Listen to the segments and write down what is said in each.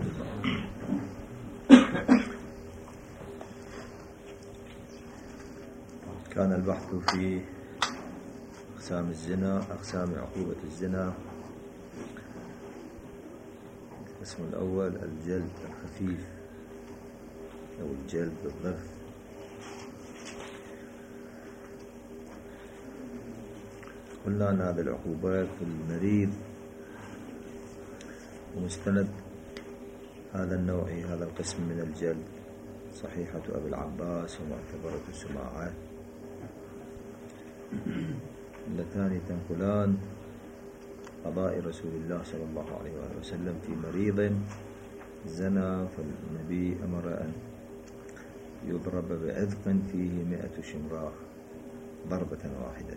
كان البحث في أقسام الزنا، أقسام عقوبة الزنا. القسم الأول الجلد الخفيف أو الجلد بالضغط. قلنا أن هذه العقوبات في المريض ومستند هذا النوع هذا القسم من الجلد صحيحة أبي العباس ومعتبرة السماعات اللتان تنقلان قضاء رسول الله صلى الله عليه وآله وسلم في مريض زنا، فالنبي أمر أن يضرب بعذق فيه 100 شمراخ ضربة واحدة.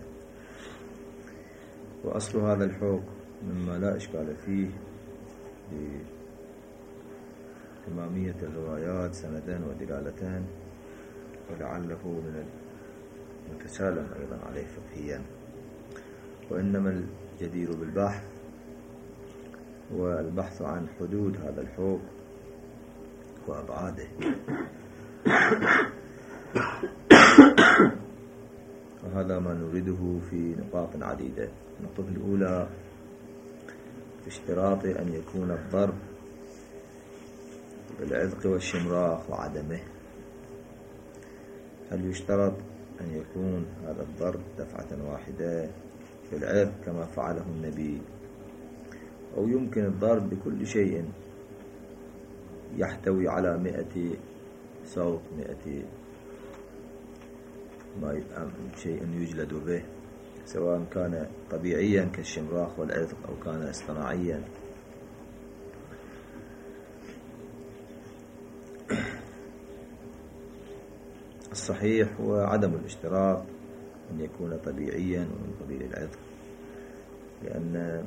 وأصل هذا الحكم مما لا إشكال فيه بإمامية الروايات سندان ودلالتان، ولعله من المتسالم أيضا عليه فقهيا. وإنما الجدير بالبحث والبحث عن حدود هذا الحكم وأبعاده. وهذا ما نريده في نقاط عديدة. النقطة الأولى اشتراط أن يكون الضرب بالعذق والشمراخ وعدمه. هل يشترط أن يكون هذا الضرب دفعة واحدة بالعذق كما فعله النبي، أو يمكن الضرب بكل شيء يحتوي على 100 صوت، 100 شيء يجلد به، سواء كان طبيعيا كالشمراخ والعذق أو كان اصطناعيا؟ الصحيح هو عدم الاشتراط أن يكون طبيعيا ومن قبيل العذق، لأن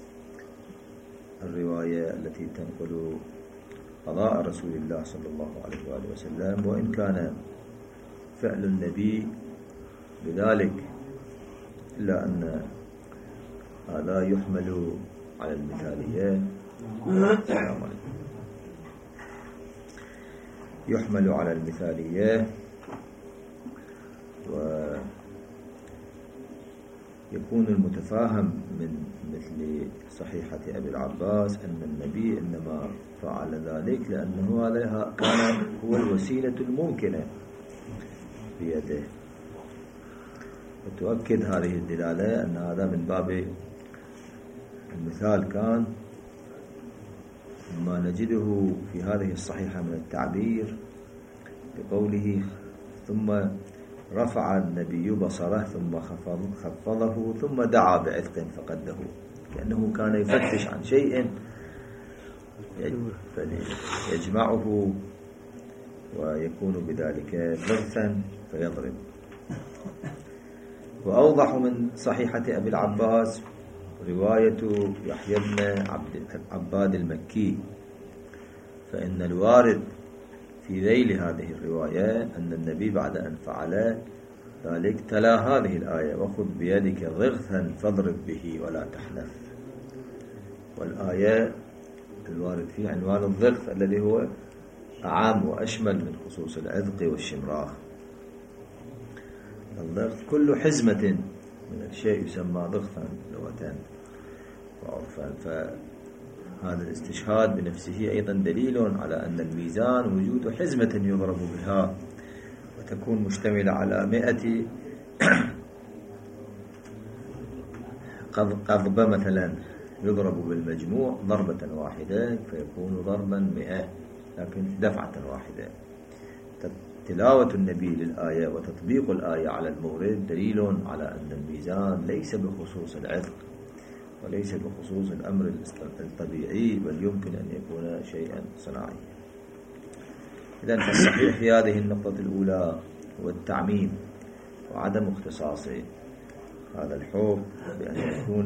الرواية التي تنقل قضاء رسول الله صلى الله عليه وآله وسلم، وإن كان فعل النبي بذلك، إلا أن هذا يحمل على المثالية. يحمل على المثالية، ويكون المتفاهم من مثل صحيحة أبي العباس أن النبي إنما فعل ذلك لأنه هذا كان هو الوسيلة الممكنة بيده. وتؤكد هذه الدلالة أن هذا من باب المثال كان ما نجده في هذه الصحيحة من التعبير بقوله ثم رفع النبي بصره ثم خفضه ثم دعا بعذق فقده، كأنه كان يفتش عن شيء يجمعه ويكون بذلك ضغثا فيضرب. وأوضح من صحيحة أبي العباس رواية يحيى بن عباد المكي، فإن الوارد في ذيل هذه الرواية أن النبي بعد أن فعل ذلك تلا هذه الآية وخذ بيدك ضغثا فاضرب به ولا تحنث. والآية الوارد فيه عنوان الضغث الذي هو أعام وأشمل من خصوص العذق والشمراخ. الضغط كل حزمة من الشيء يسمى ضغطا لغة وعرفا. فهذا الاستشهاد بنفسه أيضا دليل على أن الميزان وجود حزمة يضرب بها وتكون مشتملة على 100 قضبة مثلا يضرب بالمجموع ضربة واحدة فيكون ضربا 100، لكن دفعة واحدة. تلاوة النبي للآية وتطبيق الآية على المورد دليل على أن الميزان ليس بخصوص العذق وليس بخصوص الأمر الطبيعي، بل يمكن أن يكون شيئا صناعيا. إذن فالصحيح في هذه النقطة الأولى هو التعميم وعدم اختصاص هذا الحكم بأن يكون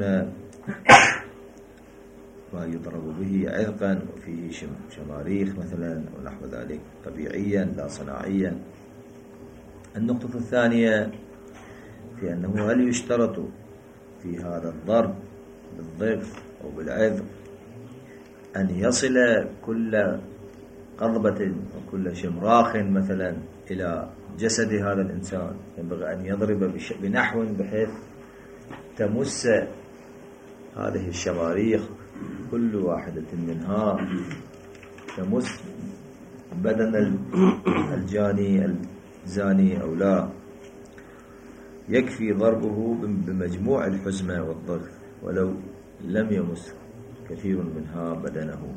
ما يضرب به عذقا وفيه شماريخ مثلا ونحو ذلك طبيعيا لا صناعيا. النقطة الثانية في أنه هل يشترط في هذا الضرب بالضغط أو بالعذق أن يصل كل قضبة وكل شمراخ مثلا إلى جسد هذا الإنسان، ينبغي أن يضرب بنحو بحيث تمس هذه الشماريخ كل واحدة منها تمس بدن الزاني أو لا. يكفي ضربه بمجموع الحزمة والضغط ولو لم يمس كثير منها بدنه.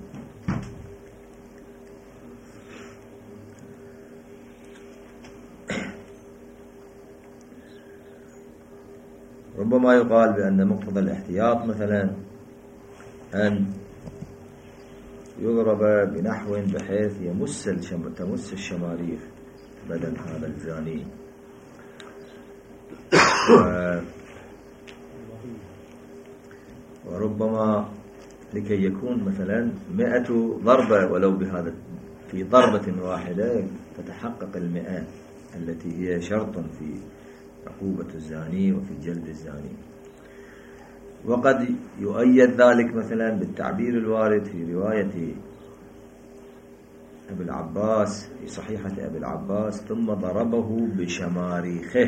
ربما يقال بأن مقتضى الاحتياط مثلا أن يضرب بنحو بحيث تمس الشماريخ بدن هذا الزاني. وربما لكي يكون مثلا 100 ضربة ولو بهذا في ضربة واحدة تتحقق 100 التي هي شرط في عقوبة الزاني وفي جلد الزاني. وقد يؤيد ذلك مثلا بالتعبير الوارد في رواية أبي العباس في صحيحة أبي العباس: ثم ضربه بشماريخه،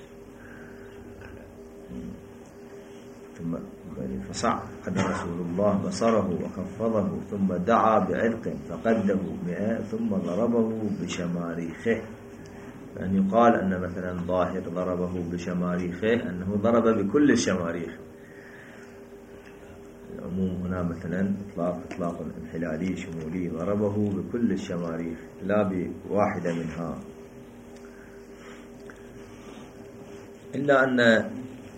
ثم فصعد رسول الله بصره وخفضه ثم دعا بعرق فقده 100 ثم ضربه بشماريخه. فأن يقال أن مثلا ظاهر ضربه بشماريخه أنه ضرب بكل الشماريخ. العموم هنا مثلا إطلاق انحلالي شمولي، ضربه بكل الشماريخ لا بواحدة منها. إلا أن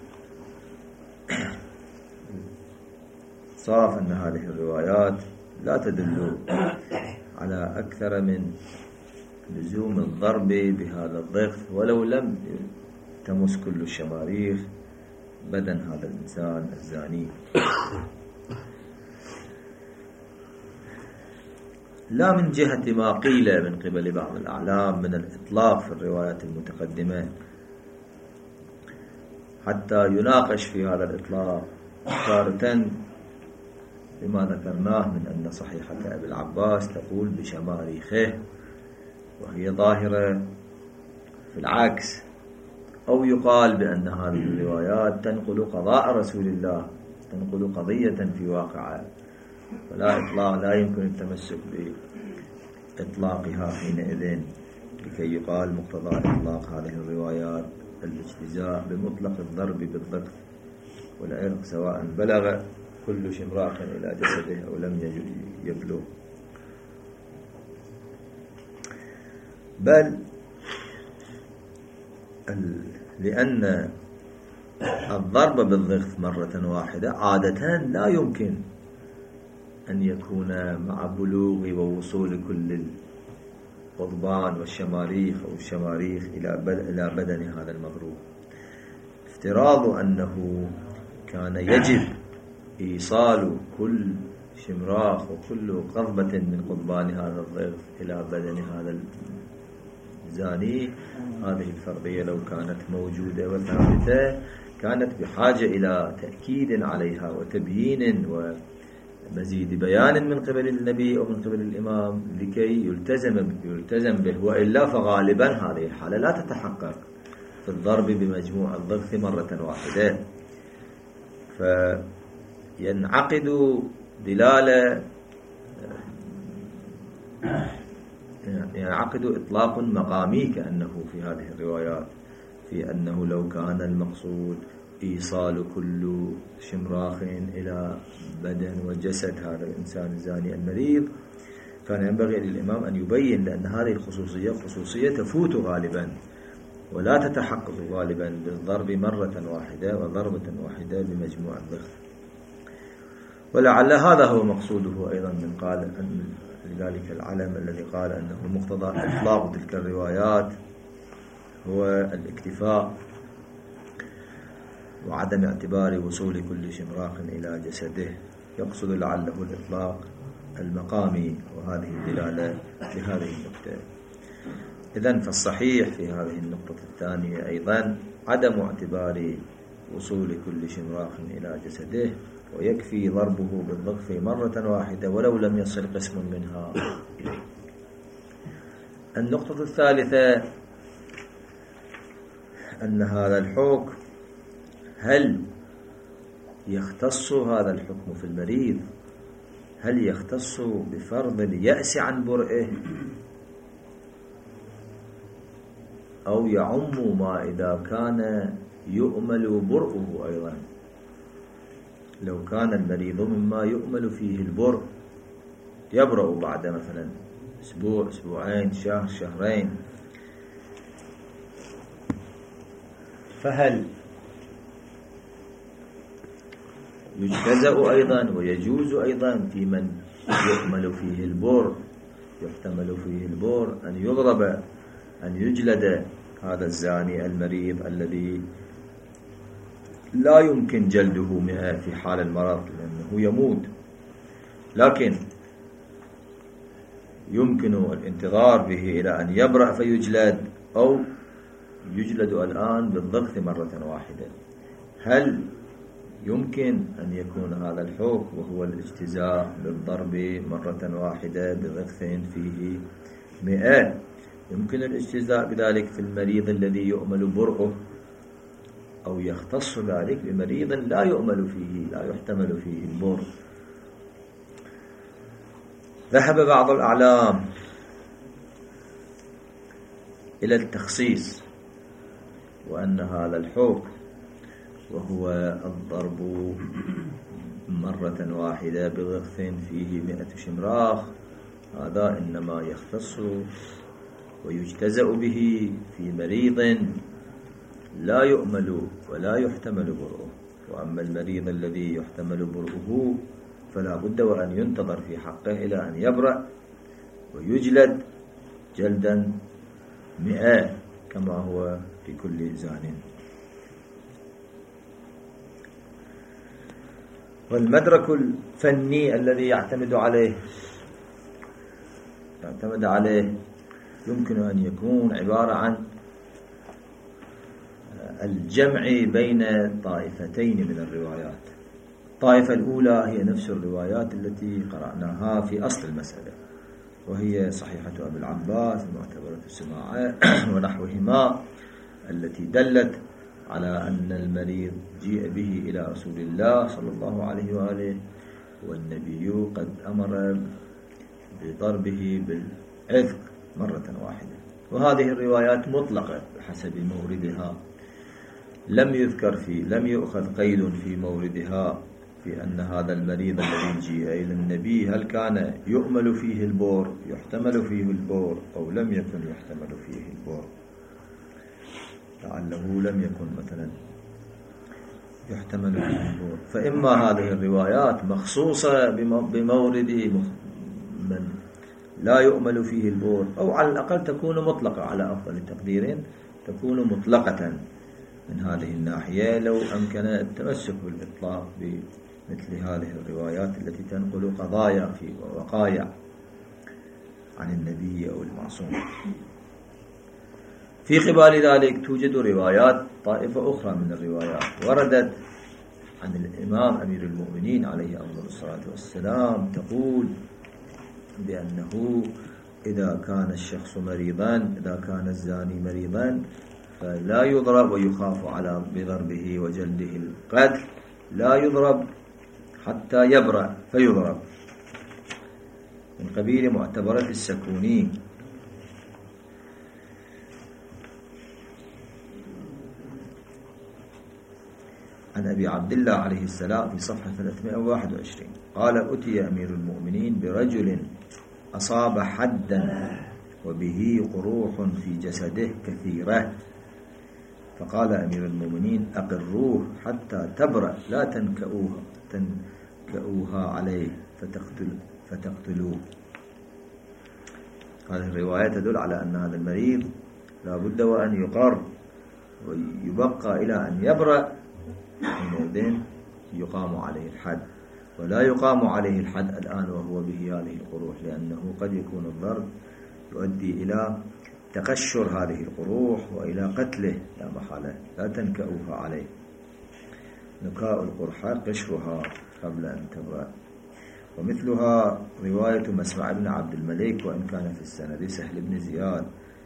صارف أن هذه الروايات لا تدل على أكثر من لزوم الضرب بهذا الضغط ولو لم تمس كل الشماريخ بدن هذا الإنسان الزاني. لا من جهة ما قيل من قبل بعض الأعلام من الإطلاق في الروايات المتقدمة حتى يناقش في هذا الإطلاق تارة بما ذكرناه من أن صحيحة أبي العباس تقول بشماريخه وهي ظاهرة في العكس، أو يقال بأن هذه الروايات تنقل قضاء رسول الله، تنقل قضية في واقعه، لا يمكن التمسك بإطلاقها حينئذ لكي يقال مقتضى إطلاق هذه الروايات الاجتزاء بمطلق الضرب بالضغط والعرق سواء بلغ كل شمراخ إلى جسده أو لم يبلغ. بل لأن الضرب بالضغط مرة واحدة عادة لا يمكن أن يكون مع بلوغ ووصول كل القضبان والشماريخ أو الشماريخ إلى بدن هذا المضروب. افتراض أنه كان يجب إيصال كل شمراخ وكل قضبة من قضبان هذا الضغط إلى بدن هذا الزاني، هذه الفرضية لو كانت موجودة وثابتة كانت بحاجة إلى تأكيد عليها وتبيين ومزيد بيان من قبل النبي أو من قبل الإمام لكي يلتزم به، وإلا فغالبا هذه الحالة لا تتحقق في الضرب بمجموع الضغط مرة واحدة، فينعقد دلالة ينعقد إطلاق مقامي كأنه في هذه الروايات، في أنه لو كان المقصود إيصال كل شمراخ إلى بدن وجسد هذا الإنسان الزاني المريض كان ينبغي للإمام أن يبين، لأن هذه الخصوصية تفوت غالبا ولا تتحقق غالبا بالضرب مرة واحدة وضربة واحدة بمجموع الضغط. ولعل هذا هو مقصوده أيضا من قال أن لذلك العلم الذي قال أنه مقتضى إطلاق تلك الروايات هو الاكتفاء وعدم اعتبار وصول كل شمراخ إلى جسده، يقصد لعله الإطلاق المقامي وهذه الدلالة لهذه النقطة. إذن فالصحيح في هذه النقطة الثانية أيضا عدم اعتبار وصول كل شمراخ إلى جسده ويكفي ضربه بالضغط مرة واحدة ولو لم يصل قسم منها. النقطة الثالثة أن هذا الحكم هل يختص هذا الحكم في المريض، هل يختص بفرض اليأس عن برئه أو يعم ما إذا كان يؤمل برؤه أيضا؟ لو كان المريض مما يؤمل فيه البرء يبرأ بعد مثلا أسبوع، أسبوعين، شهر، شهرين، فهل يجتزأ أيضا ويجوز أيضا في من يؤمل فيه البر، يحتمل فيه البر، أن يضرب، أن يجلد هذا الزاني المريض الذي لا يمكن جلده 100 في حال المرض لأنه يموت، لكن يمكن الانتظار به إلى أن يبرأ فيجلد، أو يجلد الآن بالضغط مرة واحدة؟ هل يمكن أن يكون هذا الحكم وهو الاجتزاء بالضرب مرة واحدة بضغط فيه 100، يمكن الاجتزاء بذلك في المريض الذي يؤمل برؤه، أو يختص ذلك بمريض لا يؤمل فيه، لا يحتمل فيه البر؟ ذهب بعض الأعلام إلى التخصيص، وأن هذا الحكم وهو الضرب مرة واحدة بضغط فيه 100 شمراخ، هذا إنما يختص ويجتزأ به في مريض لا يؤمل ولا يحتمل برؤه. وأما المريض الذي يحتمل برؤه فلا بد وأن ينتظر في حقه إلى أن يبرأ ويجلد جلدا 100 كما هو في كل زان. والمدرك الفني الذي يعتمد عليه يمكن أن يكون عبارة عن الجمع بين طائفتين من الروايات. الطائفة الأولى هي نفس الروايات التي قرأناها في أصل المسألة، وهي صحيحة أبي العباس المعتبرة السماعة ونحوهما، التي دلت على أن المريض جيء به إلى رسول الله صلى الله عليه وآله، والنبي قد أمر بضربه بالعذق مرة واحدة. وهذه الروايات مطلقة بحسب موردها، لم يؤخذ قيد في موردها في أن هذا المريض الذي جيء إلى النبي هل كان يؤمل فيه البور، يحتمل فيه البور، أو لم يكن يحتمل فيه البور، لعله لم يكن مثلا يحتمل فيه البور. فإما هذه الروايات مخصوصة بمورد من لا يؤمل فيه البور، أو على الأقل تكون مطلقة، على أفضل التقدير تكون مطلقة من هذه الناحية، لو أمكن التمسك بالإطلاق بمثل هذه الروايات التي تنقل قضايا في وقايع عن النبي أو المعصوم. في قبال ذلك توجد روايات طائفة أخرى من الروايات وردت عن الإمام أمير المؤمنين عليه أفضل الصلاة والسلام، تقول بأنه إذا كان الشخص مريضا، إذا كان الزاني مريضا، فلا يضرب ويخاف على بضربه وجلده القتل، لا يضرب حتى يبرأ فيضرب، من قبيل معتبرة السكوني. عن أبي عبد الله عليه السلام في صفحة 321 قال: أتي أمير المؤمنين برجل أصاب حدا وبه قروح في جسده كثيرة، فقال أمير المؤمنين: أقروه حتى تبرأ، لا تنكؤوها عليه فتقتلوه. هذه الرواية تدل على أن هذا المريض لا بد وأن يقر ويبقى إلى أن يبرأ، حينئذ يقام عليه الحد، ولا يقام عليه الحد الآن وهو به هذه القروح، لأنه قد يكون الضرب يؤدي إلى تقشر هذه القروح وإلى قتله لا محالة. لا تنكؤوها عليه، نكاء القرحة قشرها، قبل أن تبرأ. ومثلها رواية مسمع بن عبد الملك وإن كان في السند سهل بن زياد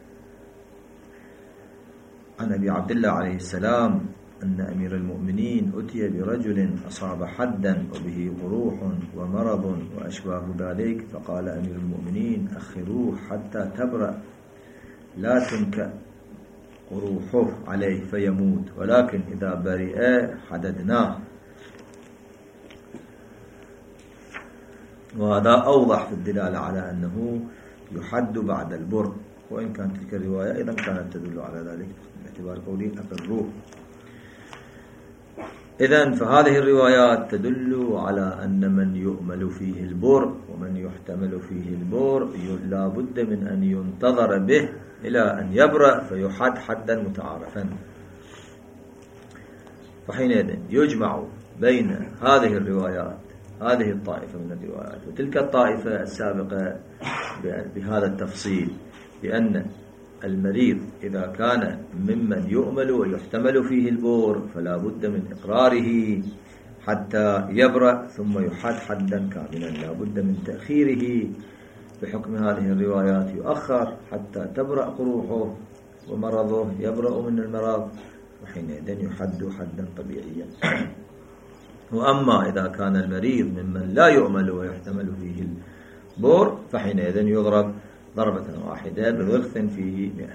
عن أبي عبد الله عليه السلام أن أمير المؤمنين أتي برجل أصاب حدا وبه قروح ومرض وأشباه ذلك، فقال أمير المؤمنين أخروه حتى تبرأ، لا تنكأ قروحه عليه فيموت، ولكن إذا برئ حددناه. وهذا أوضح في الدلالة على أنه يحد بعد البر، وإن كانت تلك الرواية أيضا كانت تدل على ذلك باعتبار قوله أقروه. إذن فهذه الروايات تدل على أن من يؤمل فيه البر ومن يحتمل فيه البر لا بد من أن ينتظر به إلى أن يبرأ فيحد حدا متعارفا. فحينئذ يجمع بين هذه الروايات، هذه الطائفة من الروايات وتلك الطائفة السابقة بهذا التفصيل، بأن المريض إذا كان ممن يؤمل ويحتمل فيه البور فلا بد من إقراره حتى يبرأ ثم يحد حدا كاملا، لا بد من تأخيره بحكم هذه الروايات، يؤخر حتى تبرأ قروحه ومرضه يبرأ من المرض، وحينئذ يحد حدا طبيعيا. وأما إذا كان المريض ممن لا يؤمل ويحتمل فيه البور فحينئذ يضرب ضربة واحدة بضغط فيه 100،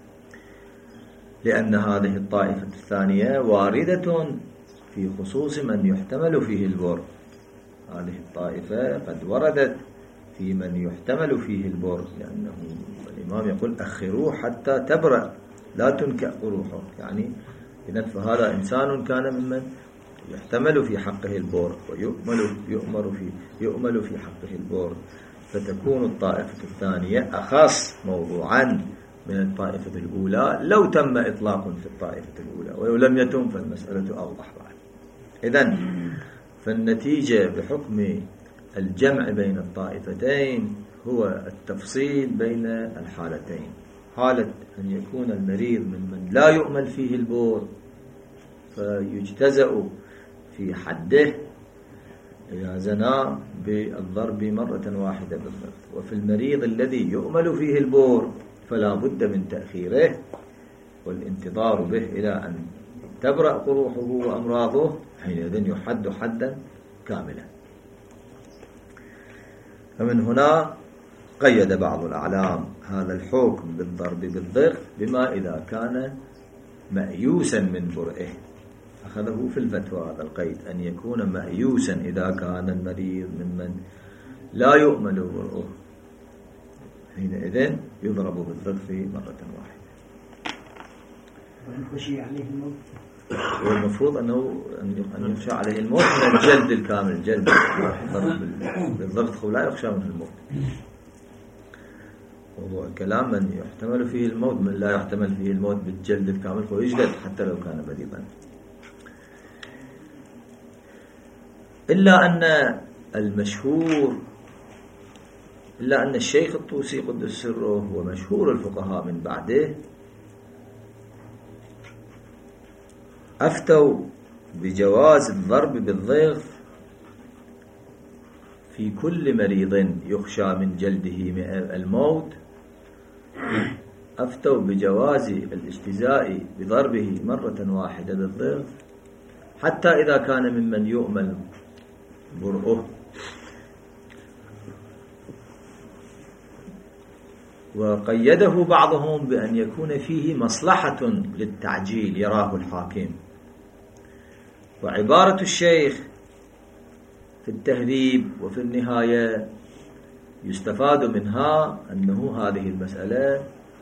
لأن هذه الطائفة الثانية واردة في خصوص من يحتمل فيه البور. هذه الطائفة قد وردت في من يحتمل فيه البور، لأنه الإمام يقول أخروه حتى تبرأ لا تنكأ قروحه، يعني إذن فهذا إنسان كان ممن يحتمل في حقه البور ويؤمل في حقه البور، فتكون الطائفة الثانية أخص موضوعا من الطائفة الأولى لو تم إطلاق في الطائفة الأولى، ولو لم يتم فالمسألة أوضح بعد. إذن فالنتيجة بحكم الجمع بين الطائفتين هو التفصيل بين الحالتين، حالة أن يكون المريض ممن لا يؤمل فيه البور فيجتزأ في حده إذا زنا بالضرب مرة واحدة بالضبط، وفي المريض الذي يؤمل فيه البور فلا بد من تأخيره والانتظار به إلى أن تبرأ قروحه وأمراضه، حينئذ يحد حدا كاملا. فمن هنا قيد بعض الأعلام هذا الحكم بالضرب بالضغط بما إذا كان مأيوسا من برئه، أخذه في الفتوى هذا القيد، أن يكون مأيوسا إذا كان المريض ممن لا يؤمل برئه، حينئذ يضرب بالضغط مرة واحدة. وإن خشي عليه الموت، والمفروض أن يخشى عليه الموت من الجلد الكامل، جلد بالضبط لا يخشى منه الموت. وهو كلام من يحتمل فيه الموت، من لا يحتمل فيه الموت بالجلد الكامل فيجلد حتى لو كان بريئا. إلا أن الشيخ الطوسي قدس سره ومشهور الفقهاء من بعده أفتوا بجواز الضرب بالضغط في كل مريض يخشى من جلده الموت، أفتوا بجواز الاجتزاء بضربه مرة واحدة بالضغط حتى إذا كان ممن يؤمل برؤه، وقيده بعضهم بأن يكون فيه مصلحة للتعجيل يراه الحاكم. وعبارة الشيخ في التهذيب وفي النهاية يستفاد منها أنه هذه المسألة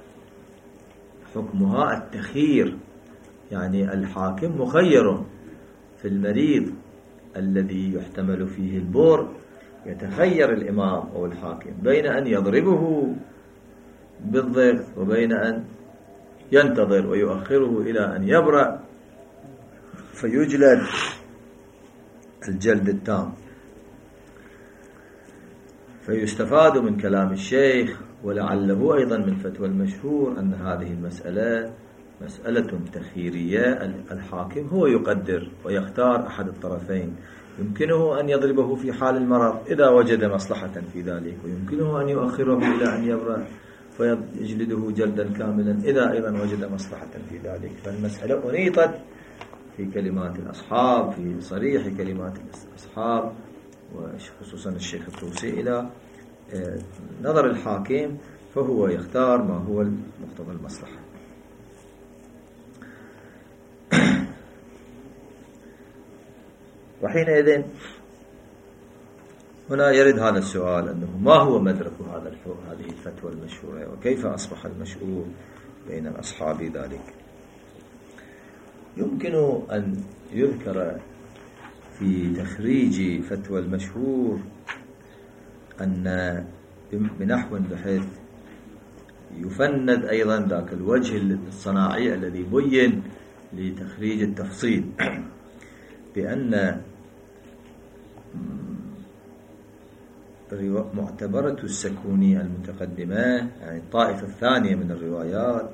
حكمها التخيير، يعني الحاكم مخير في المريض الذي يحتمل فيه البور، يتخير الإمام أو الحاكم بين أن يضربه بالضغط وبين أن ينتظر ويؤخره إلى أن يبرأ فيجلد الجلد التام. فيستفاد من كلام الشيخ ولعله أيضا من فتوى المشهور أن هذه المسألة مسألة تخييرية، الحاكم هو يقدر ويختار أحد الطرفين، يمكنه أن يضربه في حال المرض إذا وجد مصلحة في ذلك، ويمكنه أن يؤخره إلى أن يبرأ فيجلده جلدا كاملا إذا أيضا وجد مصلحة في ذلك. فالمسألة أنيطت في كلمات الأصحاب، في صريح كلمات الأصحاب، وخصوصا الشيخ الطوسي إلى نظر الحاكم، فهو يختار ما هو مقتضى المصلحة. وحينئذ هنا يرد هذا السؤال أنه ما هو مدرك هذه الفتوى المشهورة، وكيف أصبح المشهور بين الأصحاب ذلك؟ يمكن أن يذكر في تخريج فتوى المشهور أن بنحو بحيث يفند أيضا ذاك الوجه الصناعي الذي بين لتخريج التفصيل، بأن معتبرة السكوني المتقدمة، يعني الطائفة الثانية من الروايات،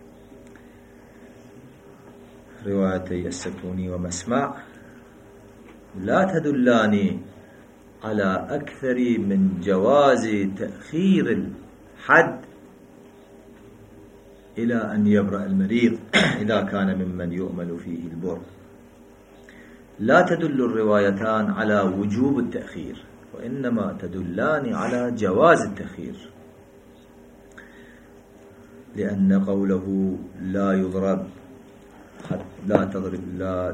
روايتي السكوني ومسمع، لا تدلان على أكثر من جواز تأخير الحد إلى أن يبرأ المريض إذا كان ممن يؤمل فيه البر. لا تدل الروايتان على وجوب التأخير، وإنما تدلان على جواز التأخير، لأن قوله لا يضرب لا تضرب لا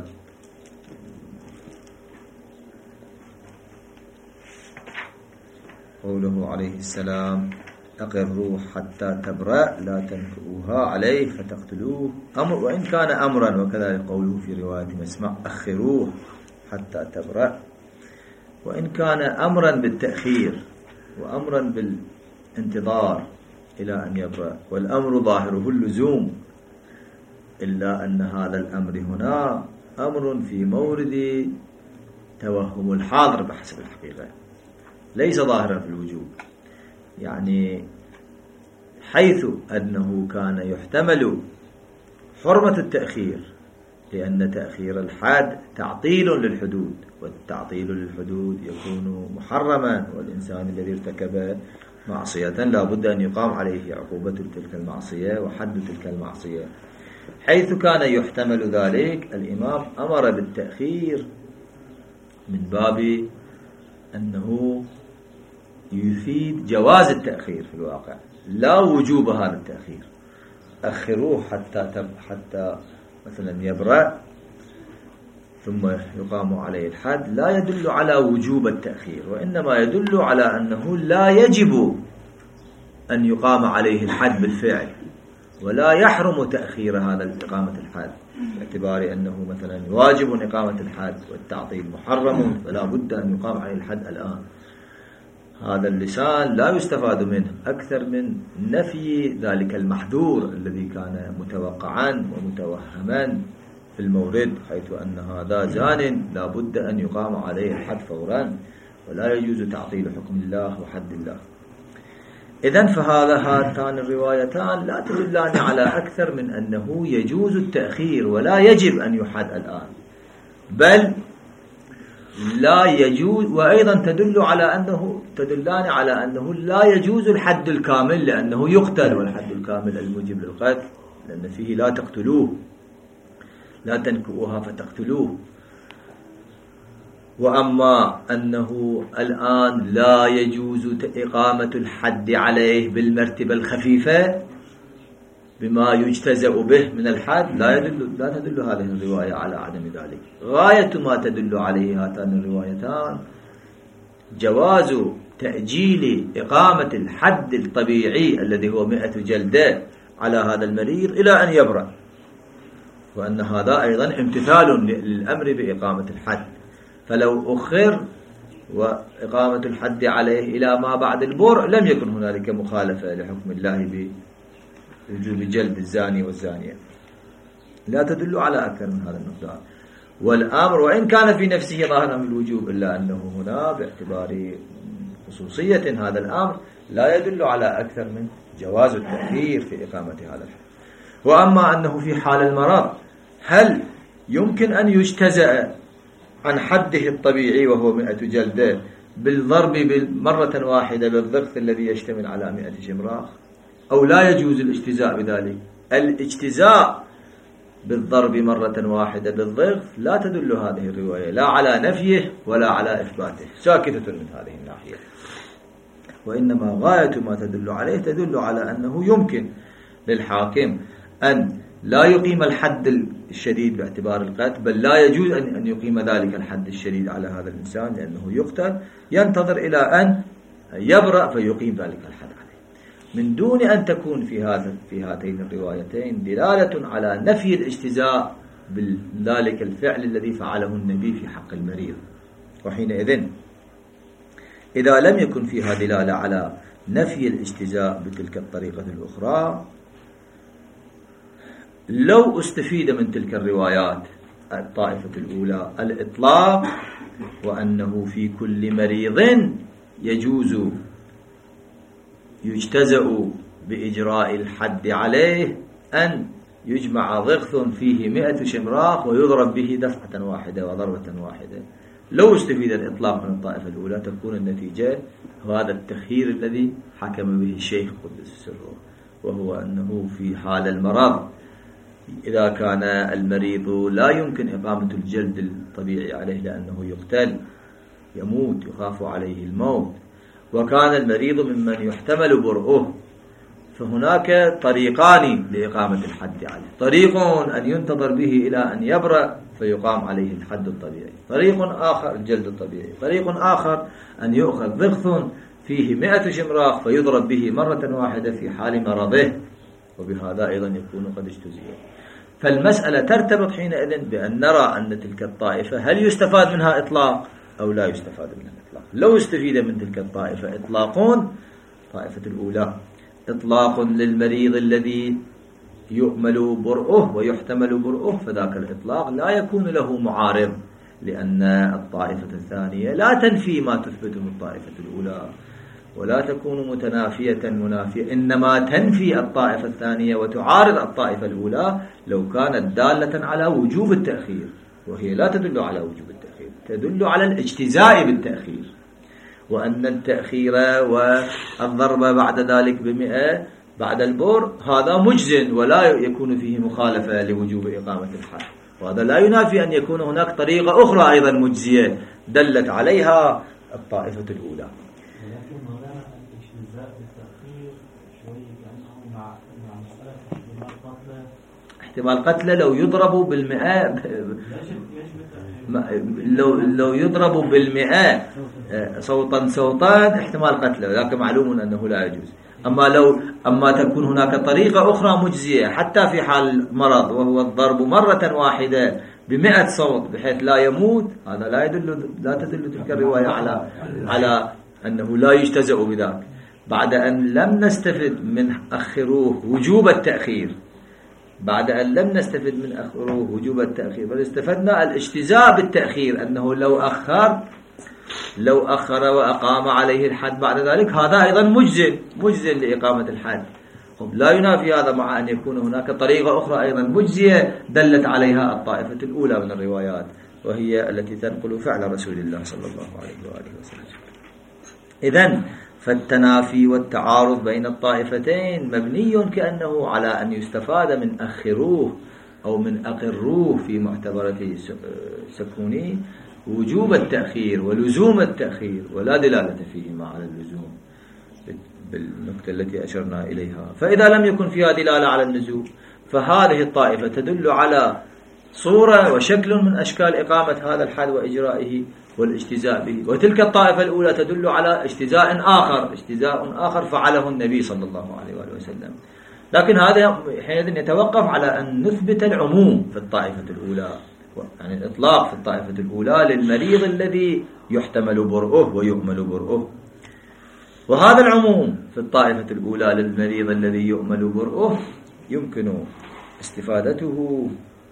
قوله عليه السلام أقروه حتى تبرأ لا تنكؤوها عليه فتقتلوه أمر، وإن كان أمرا، وكذلك قوله في رواية مسمع أخروه حتى تبرأ، وإن كان أمرا بالتأخير وأمرا بالانتظار إلى أن يبرأ، والأمر ظاهره اللزوم، إلا أن هذا الأمر هنا أمر في مورد توهم الحاضر بحسب الحقيقة، ليس ظاهرا في الوجوب. يعني حيث أنه كان يحتمل حرمة التأخير، لأن تأخير الحد تعطيل للحدود، والتعطيل للحدود يكون محرما، والإنسان الذي ارتكب معصية لا بد أن يقام عليه عقوبة تلك المعصية وحد تلك المعصية. حيث كان يحتمل ذلك، الإمام أمر بالتأخير من باب أنه يفيد جواز التأخير في الواقع، لا وجوب هذا التأخير. أخروه حتى مثلا يبرأ ثم يقام عليه الحد، لا يدل على وجوب التأخير، وإنما يدل على أنه لا يجب أن يقام عليه الحد بالفعل، ولا يحرم تأخير هذا إقامة الحد، باعتبار أنه مثلا واجب إقامة الحد والتعطيل محرم، فلا بد أن يقام عليه الحد الآن. هذا اللسان لا يستفاد منه أكثر من نفي ذلك المحذور الذي كان متوقعا ومتوهما في المورد، حيث أن هذا زان لا بد أن يقام عليه الحد فورا، ولا يجوز تعطيل حكم الله وحد الله. إذن هاتان الروايتان لا تدلان على أكثر من أنه يجوز التأخير ولا يجب أن يحد الآن، بل لا يجوز، وأيضا تدلان على أنه لا يجوز الحد الكامل، لأنه يقتل، والحد الكامل الموجب للقتل، لأن فيه لا تقتلوه لا تنكؤوها فتقتلوه. وأما أنه الآن لا يجوز إقامة الحد عليه بالمرتبة الخفيفة بما يجتزأ به من الحد، لا تدل هذه الرواية على عدم ذلك. غاية ما تدل عليه هاتان الروايتان جواز تأجيل إقامة الحد الطبيعي الذي هو 100 جلدة على هذا المريض إلى أن يبرأ، وأن هذا أيضا امتثال للأمر بإقامة الحد، فلو أخر وإقامة الحد عليه إلى ما بعد البرء لم يكن هنالك مخالفة لحكم الله بوجوب جلد الزاني والزانية. لا تدل على أكثر من هذا المقدار. والأمر وإن كان في نفسه ظاهرا بالوجوب، إلا أنه هنا باعتبار خصوصية هذا الأمر لا يدل على أكثر من جواز التأخير في إقامة هذا الحد. وأما أنه في حال المرض، هل يمكن أن يجتزأ عن حده الطبيعي وهو 100 جلدة بالضرب مرة واحدة بالضغط الذي يشتمل على 100 شمراخ، أو لا يجوز الاجتزاء بذلك. الاجتزاء بالضرب مرة واحدة بالضغط لا تدل هذه الرواية لا على نفيه ولا على إثباته، ساكتة من هذه الناحية. وإنما غاية ما تدل عليه تدل على أنه يمكن للحاكم أن لا يقيم الحد الشديد باعتبار القتل، بل لا يجوز أن يقيم ذلك الحد الشديد على هذا الإنسان لأنه يقتل، ينتظر إلى أن يبرأ فيقيم ذلك الحد عليه، من دون أن تكون في هاتين الروايتين دلالة على نفي الاجتزاء بذلك الفعل الذي فعله النبي في حق المريض. وحينئذ إذا لم يكن فيها دلالة على نفي الاجتزاء بتلك الطريقة الأخرى، لو استفيد من تلك الروايات الطائفة الأولى الإطلاق، وأنه في كل مريض يجوز يجتزأ بإجراء الحد عليه أن يجمع ضغث فيه 100 شمراخ ويضرب به دفعة واحدة وضربة واحدة، لو استفيد الإطلاق من الطائفة الأولى تكون النتيجة هذا التخيير الذي حكم به الشيخ قدس سره، وهو أنه في حال المرض إذا كان المريض لا يمكن إقامة الجلد الطبيعي عليه لأنه يقتل يموت يخاف عليه الموت، وكان المريض ممن يحتمل برؤه، فهناك طريقان لإقامة الحد عليه: طريق أن ينتظر به إلى أن يبرأ فيقام عليه الحد الطبيعي، طريق آخر الجلد الطبيعي، طريق آخر أن يؤخذ ضغث فيه 100 شمراخ فيضرب به مرة واحدة في حال مرضه، وبهذا أيضا يكون قد اجتزئ. فالمسألة ترتبط حينئذ بأن نرى أن تلك الطائفة هل يستفاد منها إطلاق أو لا يستفاد منها إطلاق. لو استفيد من تلك الطائفة إطلاقون، طائفة الأولى إطلاق للمريض الذي يؤمل برؤه ويحتمل برؤه، فذاك الإطلاق لا يكون له معارض، لأن الطائفة الثانية لا تنفي ما تثبته الطائفة الأولى ولا تكون متنافية منافية، إنما تنفي الطائفة الثانية وتعارض الطائفة الأولى لو كانت دالة على وجوب التأخير، وهي لا تدل على وجوب التأخير، تدل على الاجتزاء بالتأخير، وأن التأخير والضرب بعد ذلك ب100 بعد البر هذا مجز ولا يكون فيه مخالفة لوجوب إقامة الحد، وهذا لا ينافي أن يكون هناك طريقة أخرى أيضا مجزية دلت عليها الطائفة الأولى. احتمال قتله لو يضرب بالمئة، لو يضرب بالمئة صوتا احتمال قتله، لكن معلوم أنه لا يجوز. أما تكون هناك طريقة أخرى مجزية حتى في حال مرض، وهو الضرب مرة واحدة ب100 صوت بحيث لا يموت، هذا لا تدل تلك الرواية على أنه لا يجتزأ بذلك، بعد أن لم نستفد من أخروه وجوب التأخير، بعد أن لم نستفد من أخروه وجوب التأخير، بل استفدنا الاجتزاء بالتأخير، أنه لو أخر وأقام عليه الحد بعد ذلك هذا أيضا مجزئ لإقامة الحد. لا ينافي هذا مع أن يكون هناك طريقة أخرى أيضا مجزية دلت عليها الطائفة الأولى من الروايات، وهي التي تنقل فعل رسول الله صلى الله عليه وآله وسلم. إذن فالتنافي والتعارض بين الطائفتين مبني كأنه على أن يستفاد من أخروه أو من أقروه في معتبرة سكوني وجوب التأخير ولزوم التأخير، ولا دلالة فيهما على اللزوم بالنقطة التي أشرنا إليها. فإذا لم يكن فيها دلالة على اللزوم فهذه الطائفة تدل على صورة وشكل من أشكال إقامة هذا الحد وإجرائه والاجتزاء به، وتلك الطائفة الأولى تدل على اجتزاء آخر فعله النبي صلى الله عليه وآله وسلم. لكن هذا حينئذ يتوقف على أن نثبت العموم في الطائفة الأولى، يعني الإطلاق في الطائفة الأولى للمريض الذي يحتمل برؤه ويؤمل برؤه، وهذا العموم في الطائفة الأولى للمريض الذي يؤمل برؤه يمكن استفادته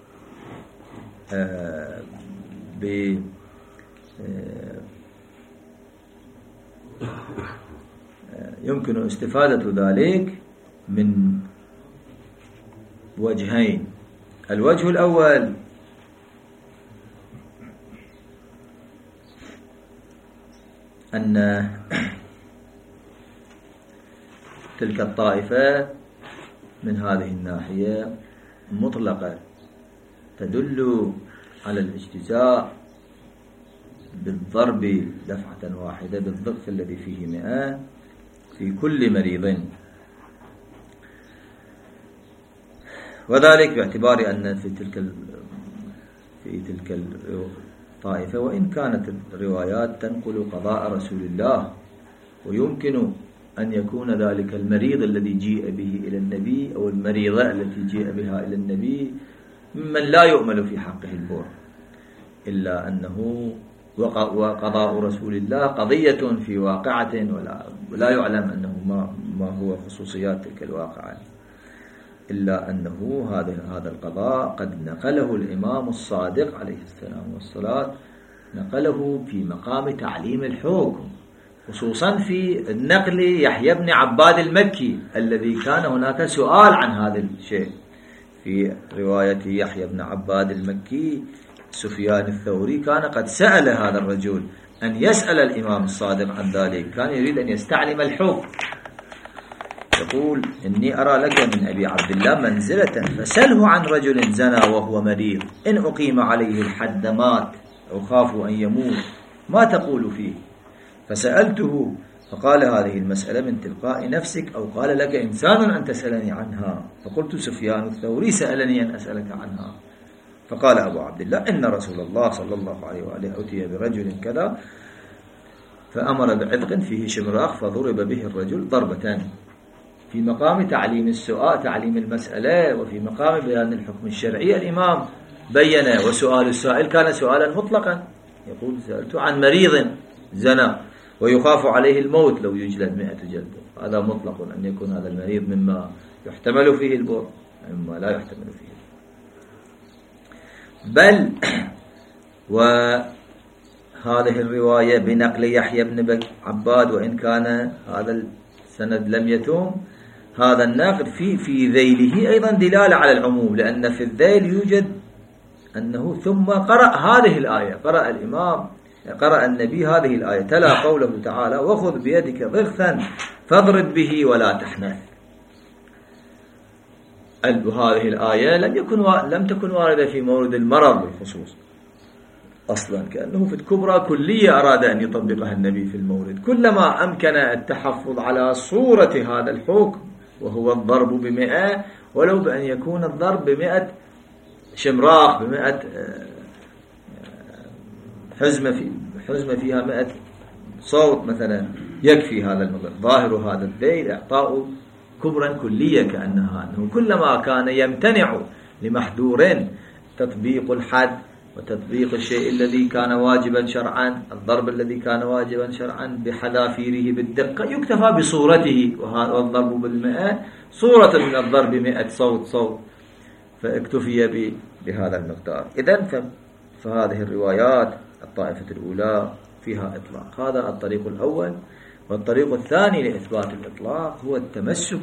يمكن استفادة ذلك من وجهين. الوجه الأول أن تلك الطائفة من هذه الناحية مطلقة تدل على الاجتزاء بالضرب دفعة واحدة بالضغط الذي فيه 100 في كل مريض، وذلك باعتبار أن في تلك الطائفة وإن كانت الروايات تنقل قضاء رسول الله، ويمكن أن يكون ذلك المريض الذي جيء به إلى النبي أو المريضة التي جيء بها إلى النبي ممن لا يؤمل في حقه البر، إلا أنه وقضاء رسول الله قضية في واقعة ولا يعلم أنه ما هو خصوصيات تلك الواقعة، إلا أنه هذا القضاء قد نقله الإمام الصادق عليه السلام والصلاة، نقله في مقام تعليم الحكم، خصوصا في النقل يحيى بن عباد المكي الذي كان هناك سؤال عن هذا الشيء. في رواية يحيى بن عباد المكي سفيان الثوري كان قد سأل هذا الرجل أن يسأل الإمام الصادق عن ذلك، كان يريد أن يستعلم الحكم، يقول إني أرى لك من أبي عبد الله منزلة فسله عن رجل زنى وهو مريض، إن أقيم عليه الحد مات أو خافوا أن يموت، ما تقول فيه؟ فسألته فقال هذه المسألة من تلقاء نفسك أو قال لك إنسان أن تسألني عنها؟ فقلت سفيان الثوري سألني أن أسألك عنها. فقال أبو عبد الله إن رسول الله صلى الله عليه وآله أتي برجل كذا فأمر بعذق فيه شمراخ فضرب به الرجل ضربتان، في مقام تعليم السؤال تعليم المسألة وفي مقام بيان الحكم الشرعي الإمام بين، وسؤال السائل كان سؤالا مطلقا، يقول سألت عن مريض زنا ويخاف عليه الموت لو يجلد 100 جلدة، هذا مطلق أن يكون هذا المريض مما يحتمل فيه البر مما لا يحتمل فيه، بل وهذه الرواية بنقل يحيى بن عباد وإن كان هذا السند لم يتم، هذا النقل في ذيله أيضا دلالة على العموم، لأن في الذيل يوجد أنه ثم قرأ هذه الآية، قرأ النبي هذه الآية، تلا قوله تعالى وخذ بيدك ضغثا فاضرب به ولا تحنث. هذه الآية لم تكن واردة في مورد المرض بالخصوص أصلا، كأنه في الكبرى كلية أراد أن يطبقها النبي في المورد، كلما أمكن التحفظ على صورة هذا الحكم وهو الضرب ب100 ولو بأن يكون الضرب ب100 شمراخ ب100 حزمة فيها 100 صوت مثلا، يكفي هذا المقدار. ظاهر هذا الذيل إعطاء كبرا كلية، أنه كلما كان يمتنع لمحذور تطبيق الحد وتطبيق الشيء الذي كان واجبا شرعا، الضرب الذي كان واجبا شرعا بحذافيره بالدقة، يكتفى بصورته، والضرب بال100 صورة من الضرب 100 صوت فاكتفي بهذا المقدار. إذن فهذه الروايات الطائفة الأولى فيها إطلاق، هذا الطريق الأول. والطريق الثاني لإثبات الإطلاق هو التمسك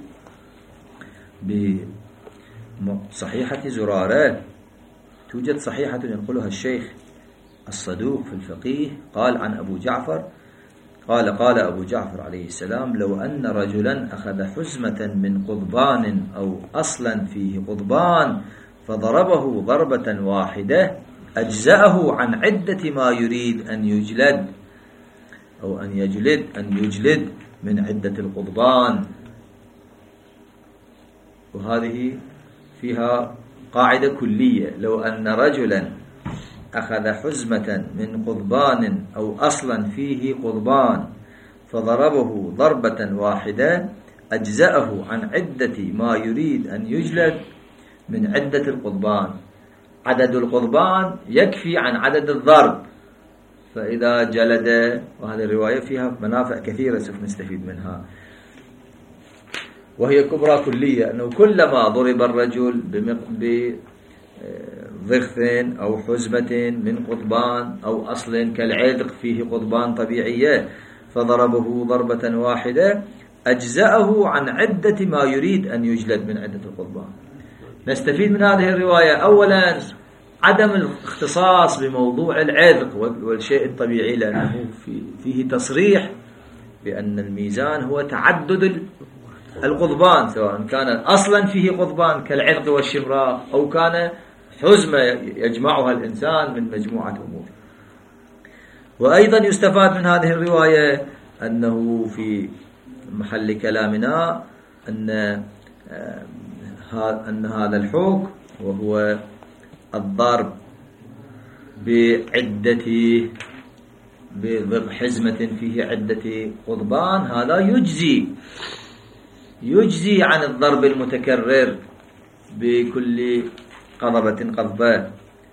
بصحيحة زرارة. توجد صحيحة ينقلها الشيخ الصدوق في الفقيه، قال عن أبو جعفر قال أبو جعفر عليه السلام لو أن رجلا أخذ حزمة من قضبان أو أصلا فيه قضبان فضربه ضربة واحدة أجزأه عن عدة ما يريد أن يجلد أو أن يجلد من عدة القضبان. وهذه فيها قاعدة كلية، لو أن رجلا أخذ حزمة من قضبان أو أصلا فيه قضبان فضربه ضربة واحدة أجزأه عن عدة ما يريد أن يجلد من عدة القضبان. عدد القضبان يكفي عن عدد الضرب، فإذا جلد، وهذه الرواية فيها منافع كثيرة سوف نستفيد منها، وهي كبرى كلية، أنه كلما ضرب الرجل بضغث أو حزمة من قضبان أو أصل كالعذق فيه قضبان طبيعية فضربه ضربة واحدة أجزأه عن عدة ما يريد أن يجلد من عدة القضبان. نستفيد من هذه الرواية أولا عدم الاختصاص بموضوع العذق والشيء الطبيعي، لأنه فيه تصريح بأن الميزان هو تعدد القضبان، سواء كان أصلا فيه قضبان كالعذق والشمراء، أو كان حزمة يجمعها الإنسان من مجموعة أمور. وأيضا يستفاد من هذه الرواية أنه في محل كلامنا أن هذا الحكم وهو الضرب بحزمة فيه عدة قضبان، هذا يجزي عن الضرب المتكرر بكل قضبة قضبة.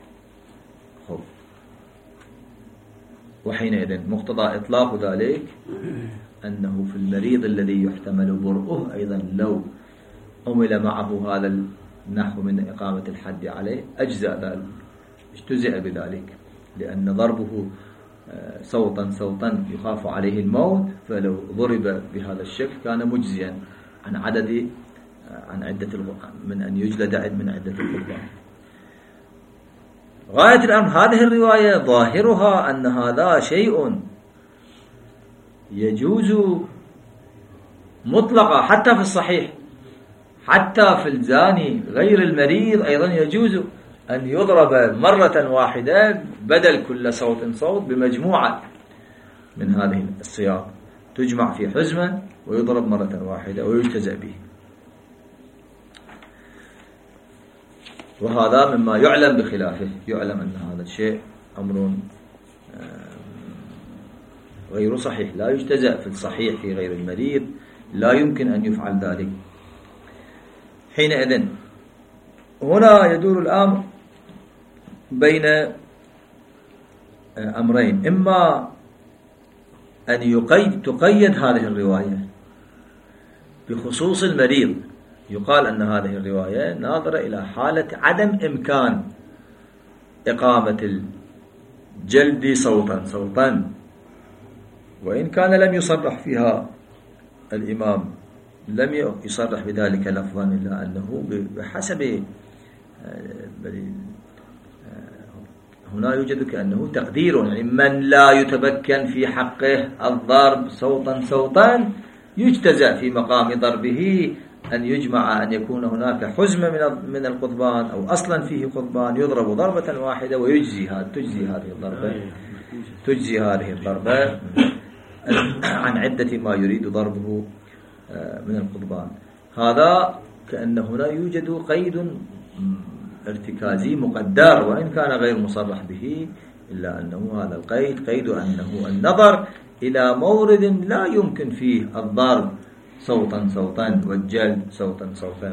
وحينئذ مقتضى إطلاق ذلك أنه في المريض الذي يحتمل برؤه أيضا لو أمل معه هذا النحو من إقامة الحد عليه أجزأ ذلك، اجتزئ بذلك، لأن ضربه صوتا يخاف عليه الموت، فلو ضرب بهذا الشكل كان مجزيا عن عدة من أن يجلد من عدة القضبان. غاية الأمر هذه الرواية ظاهرها أن هذا شيء يجوز مطلقا حتى في الصحيح، حتى في الزاني غير المريض أيضا يجوز أن يضرب مرة واحدة بدل كل صوت بمجموعة من هذه الصياغ تجمع في حزمة ويضرب مرة واحدة ويجتزأ به. وهذا مما يعلم بخلافه، يعلم أن هذا الشيء أمر غير صحيح، لا يجتزأ في الصحيح في غير المريض، لا يمكن أن يفعل ذلك. حينئذ هنا يدور الأمر بين أمرين، إما أن تقيد هذه الرواية بخصوص المريض، يقال أن هذه الرواية ناظرة إلى حالة عدم إمكان إقامة الجلد صوتا، وإن كان لم يصرح فيها الإمام، لم يصرح بذلك لفظا، إلا أنه بحسب هنا يوجد كأنه تقدير، يعني من لا يتمكن في حقه الضرب صوتا يجتزأ في مقام ضربه أن يجمع، أن يكون هناك حزمة من القضبان أو أصلا فيه قضبان يضرب ضربة واحدة تجزي هذه الضربة عن عدة ما يريد ضربه من القضبان. هذا كأن هنا يوجد قيد ارتكازي مقدر، وإن كان غير مصرح به، إلا أنه هذا القيد قيد أنه النظر إلى مورد لا يمكن فيه الضرب صوتا والجلد صوتا،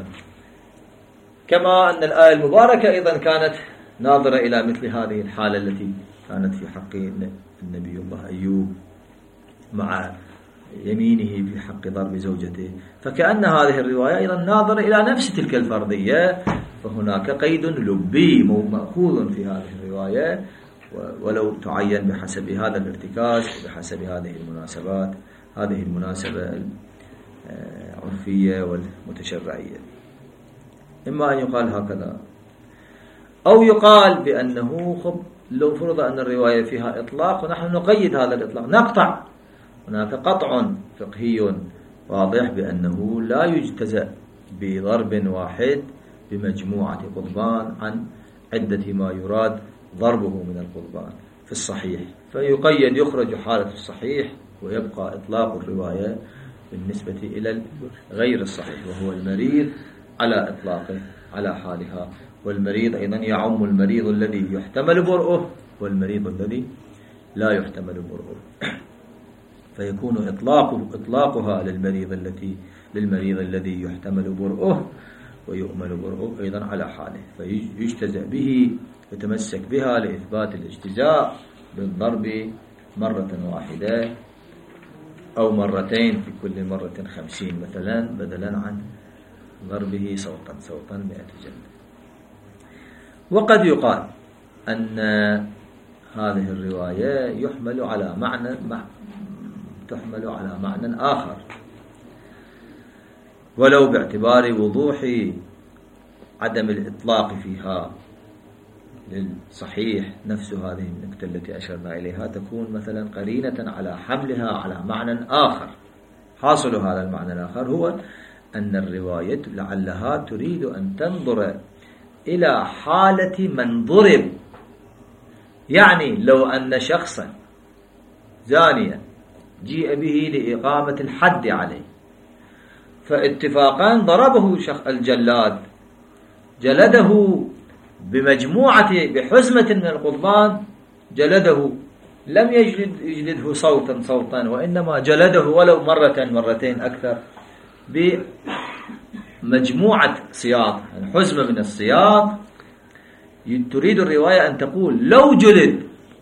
كما أن الآية المباركة أيضا كانت ناظرة إلى مثل هذه الحالة التي كانت في حق النبي الله أيوب مع يمينه في حق ضرب زوجته، فكأن هذه الرواية أيضا ناظرة إلى نفس تلك الفرضية، فهناك قيد لبي مأخوذ في هذه الرواية، ولو تعين بحسب هذا الارتكاز وبحسب هذه المناسبات، هذه المناسبة العرفية والمتشرعية. إما أن يقال هكذا، أو يقال بأنه لو فرض أن الرواية فيها إطلاق ونحن نقيد هذا الإطلاق، نقطع، هناك قطع فقهي واضح بأنه لا يجتزأ بضرب واحد بمجموعة قضبان عن عدة ما يراد ضربه من القضبان في الصحيح، فيقيد، يخرج حالة الصحيح ويبقى إطلاق الرواية بالنسبة إلى غير الصحيح، وهو المريض على إطلاقه على حالها. والمريض أيضا يعم المريض الذي يحتمل برؤه والمريض الذي لا يحتمل برؤه، فيكون إطلاقها للمريض الذي يحتمل برؤه ويؤمل برؤه أيضا على حاله، فيجتزأ به، يتمسك بها لإثبات الاجتزاء بالضرب مرة واحدة أو مرتين، في كل مرة 50 مثلا، بدلا عن ضربه صوتا 100 جلد. وقد يقال أن هذه الرواية تحمل على معنى آخر، ولو باعتبار وضوح عدم الإطلاق فيها، للصحيح نفس هذه النكتة التي أشرنا إليها تكون مثلا قرينة على حملها على معنى آخر. حاصل هذا المعنى الآخر هو أن الرواية لعلها تريد أن تنظر إلى حالة من ضرب. يعني لو أن شخصا زانيا جيء به لإقامة الحد عليه، فاتفاقا ضربه الجلاد، جلده بحزمة من القضبان، جلده لم يجلده صوتا وإنما جلده ولو مرتين أكثر بمجموعة سياط، يعني حزمة من السياط. تريد الرواية أن تقول لو جلد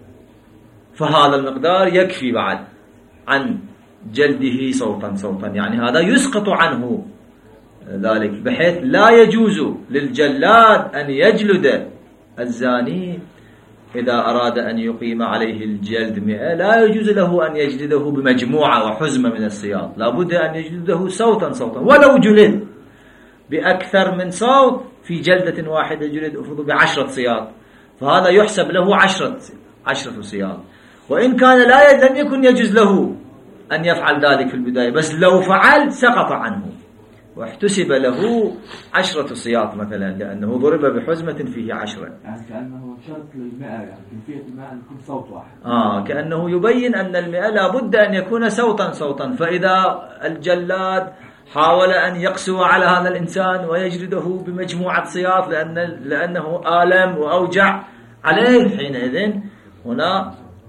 فهذا المقدار يكفي بعد عن جلده صوتا، يعني هذا يسقط عنه ذلك، بحيث لا يجوز للجلاد أن يجلد الزاني إذا أراد أن يقيم عليه الجلد 100، لا يجوز له أن يجلده بمجموعة وحزمة من السياط، لا بد أن يجلده صوتا، ولو جلد بأكثر من صوت في جلدة واحدة، جلد أفرض ب10 سياط، فهذا يحسب له 10 سياط. وإن كان لم يكن يجوز له أن يفعل ذلك في البداية، بس لو فعل سقط عنه واحتسب له 10 سياط مثلا، لأنه ضرب بحزمة فيه 10. يعني كأنه شرط لل100، يعني كيفية ال100 أن يكون صوت واحد. كأنه يبين أن ال100 لا بد أن يكون صوتا. فإذا الجلاد حاول أن يقسو على هذا الإنسان ويجلده بمجموعة سياط لأنه آلم وأوجع عليه، حينئذ هنا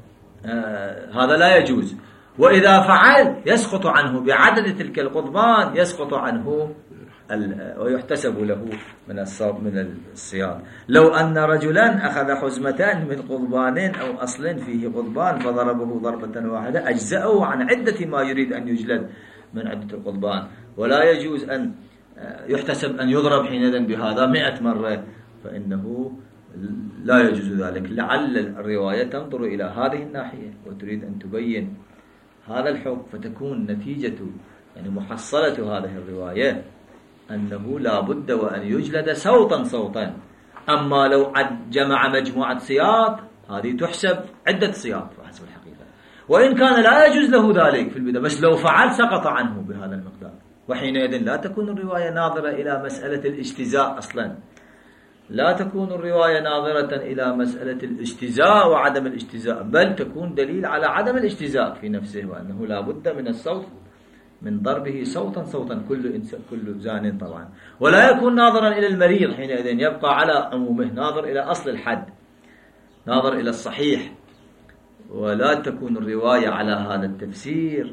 هذا لا يجوز. وإذا فعل يسقط عنه بعدد تلك القضبان، يسقط عنه ويحتسب له من السياط. لو أن رجلا أخذ حزمتان من قضبانين أو أصل فيه قضبان فضربه ضربة واحدة، أجزأه عن عدة ما يريد أن يجلد من عدة القضبان، ولا يجوز أن يحتسب أن يضرب حينئذ بهذا 100 مرة، فإنه لا يجوز ذلك. لعل الرواية تنظر إلى هذه الناحية وتريد أن تبين هذا الحكم، فتكون نتيجة يعني محصلة هذه الرواية أنه لا بد وأن يجلد صوتا. أما لو جمع مجموعة سياط هذه تحسب عدة سياط حسب الحقيقة، وإن كان لا يجوز له ذلك في البداية، بس لو فعل سقط عنه بهذا المقدار. وحينئذ لا تكون الرواية ناظرة إلى مسألة الاجتزاء أصلا، لا تكون الرواية ناظرة إلى مسألة الاجتزاء وعدم الاجتزاء، بل تكون دليل على عدم الاجتزاء في نفسه، وأنه لا بد من الصوت، من ضربه صوتا كل زان طبعا. ولا يكون ناظرا إلى المريض حينئذ، يبقى على عمومه، ناظر إلى أصل الحد، ناظر إلى الصحيح. ولا تكون الرواية على هذا التفسير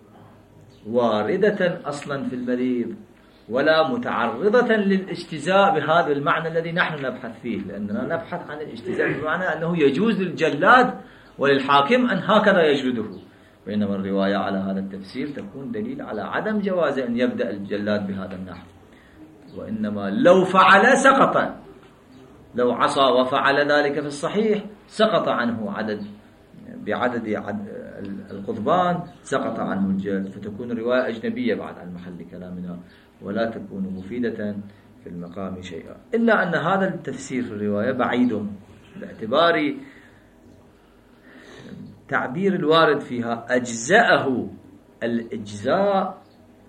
واردة أصلا في المريض، ولا متعرضة للاجتزاء بهذا المعنى الذي نحن نبحث فيه، لأننا نبحث عن الاجتزاء بمعنى أنه يجوز للجلاد وللحاكم أن هكذا يجلده، بينما الرواية على هذا التفسير تكون دليل على عدم جواز أن يبدأ الجلاد بهذا النحو، وإنما لو فعل سقط، لو عصى وفعل ذلك في الصحيح سقط عنه بعدد القضبان، سقط عنه الجلد، فتكون الرواية أجنبية بعد عن محل كلامنا، ولا تكون مفيدة في المقام شيئا. إلا أن هذا التفسير في الرواية بعيد باعتبار تعبير الوارد فيها أجزأه. الإجزاء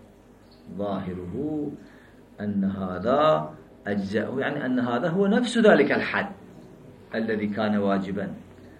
ظاهره أن هذا أجزأه، يعني أن هذا هو نفس ذلك الحد الذي كان واجبا،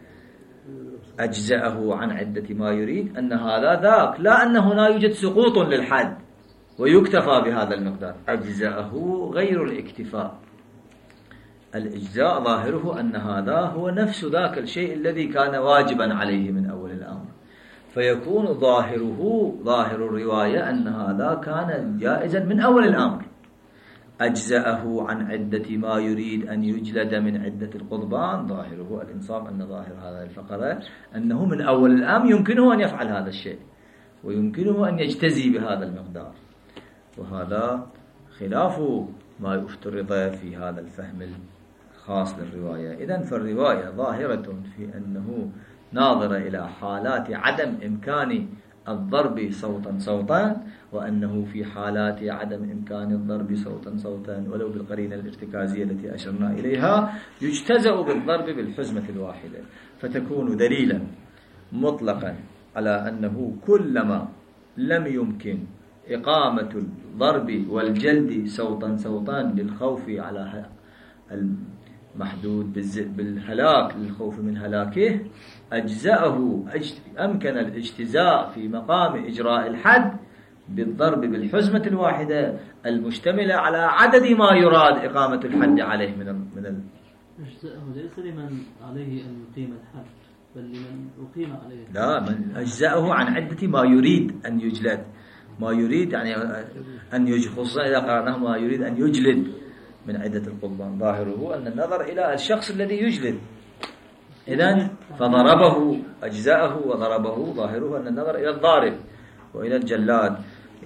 أجزأه عن عدة ما يريد، أن هذا ذاك، لا أن هنا يوجد سقوط للحد ويكتفى بهذا المقدار. أجزأه غير الاكتفاء. الإجزاء ظاهره أن هذا هو نفس ذاك الشيء الذي كان واجبا عليه من أول الأمر، فيكون ظاهر الرواية أن هذا كان جائزا من أول الأمر. أجزأه عن عدة ما يريد أن يجلد من عدة القضبان، ظاهره الإنصاف، أن ظاهر هذا الفقرة أنه من أول الأمر يمكنه أن يفعل هذا الشيء ويمكنه أن يجتزي بهذا المقدار، وهذا خلاف ما افترض في هذا الفهم الخاص للرواية. إذن فالرواية ظاهرة في أنه ناظر إلى حالات عدم إمكان الضرب صوتا وأنه في حالات عدم إمكان الضرب صوتا ولو بالقرينة الارتكازية التي أشرنا إليها يجتزأ بالضرب بالحزمة الواحدة، فتكون دليلا مطلقا على أنه كلما لم يمكن إقامة الضرب والجلد صوتا للخوف على المحدود بالهلاك، للخوف من هلاكه، أمكن الاجتزاء في مقام إجراء الحد بالضرب بالحزمة الواحدة المشتملة على عدد ما يراد إقامة الحد عليه من اجزاءه ليس لمن عليه أن يقيم الحد بل لمن أقيم عليه. لا، من أجزاءه عن عدة ما يريد أن يجلد، ما يريد يعني أن يجخص، إذا قرأناه ما يريد أن يجلد من عدة القضبان، ظاهره أن النظر إلى الشخص الذي يجلد، إذن فضربه أجزاءه وضربه، ظاهره أن النظر إلى الضارب وإلى الجلاد.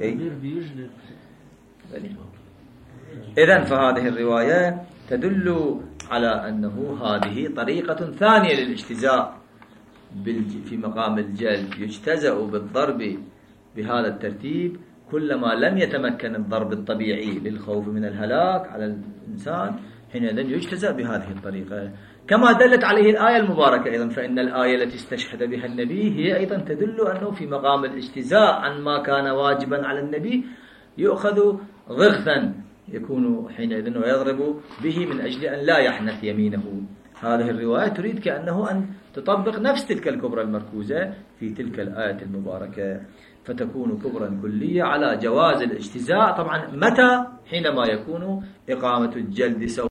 إذن فهذه الرواية تدل على أنه هذه طريقة ثانية للاجتزاء في مقام الجلد، يجتزأ بالضرب بهذا الترتيب كلما لم يتمكن الضرب الطبيعي للخوف من الهلاك على الإنسان، حينئذ يجتزأ بهذه الطريقة، كما دلت عليه الآية المباركة أيضا. فإن الآية التي استشهد بها النبي هي أيضا تدل أنه في مقام الاجتزاء عن ما كان واجبا على النبي يؤخذ غرثا يكون حينئذ ويضرب به من أجل أن لا يحنث يمينه. هذه الرواية تريد كأنه أن تطبق نفس تلك الكبرى المركوزة في تلك الآية المباركة، فتكون كبرى كلية على جواز الاجتزاء. طبعا متى؟ حينما يكون إقامة الجلد